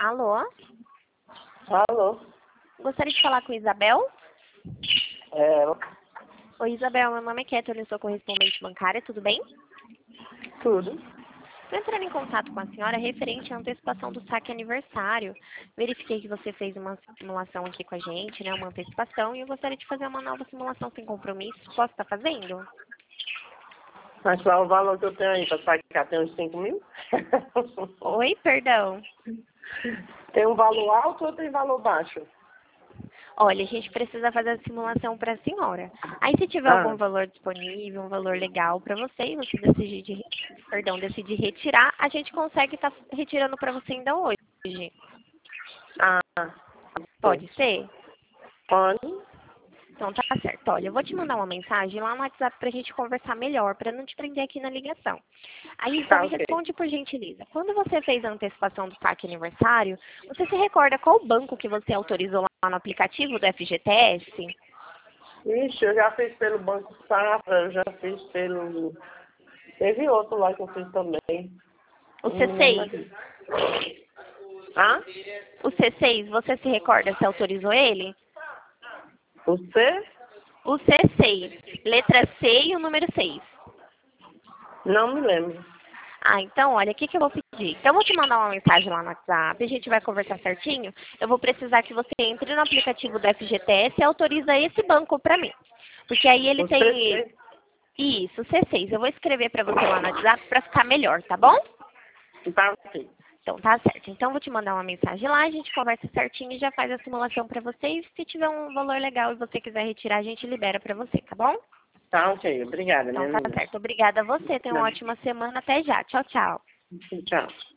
Alô? Alô? Gostaria de falar com Isabel? É, Oi, Isabel, meu nome é Kétia, eu sou correspondente bancária, tudo bem? tudo. Estou entrando em contato com a senhora referente à antecipação do saque aniversário. Verifiquei que você fez uma simulação aqui com a gente, né, uma antecipação, e eu gostaria de fazer uma nova simulação sem compromisso. Posso estar fazendo? Mas qual é o valor que eu tenho aí para sacar? Tem uns 5 mil? Oi, perdão. Tem um valor alto ou tem valor baixo? Olha, a gente precisa fazer a simulação para a senhora. Aí, se tiver Ah, algum valor disponível, um valor legal para você, e você decidir retirar, a gente consegue estar retirando para você ainda hoje. ah, Pode ser? pode? Então tá certo. Olha, eu vou te mandar uma mensagem lá no WhatsApp pra gente conversar melhor, para não te prender aqui na ligação. Aí só Tá me ok. responde por gentileza. Quando você fez a antecipação do saque aniversário, você se recorda qual banco que você autorizou lá no aplicativo do FGTS? Ixi, eu já fiz pelo Banco Safra, eu já fiz pelo... Teve outro lá que eu fiz também. O Não me lembro C6? aqui. Ah? O C6, você se recorda se autorizou ele? Você? O C6, letra C e o número 6. Não me lembro. Ah, então, olha, o que eu vou pedir? Então, eu vou te mandar uma mensagem lá no WhatsApp, a gente vai conversar certinho. Eu vou precisar que você entre no aplicativo do FGTS e autoriza esse banco para mim. Porque aí ele tem... Você? Isso, C6. Eu vou escrever para você lá no WhatsApp para ficar melhor, tá bom? Tá ok. Então, tá certo. Então, eu vou te mandar uma mensagem lá, a gente conversa certinho e já faz a simulação para você. E se tiver um valor legal e você quiser retirar, a gente libera para você, tá bom? Tá ok. Obrigada, Então, minha tá amiga. certo. Obrigada a você. Tenha uma ótima semana. Até já. Tchau, tchau. Tchau.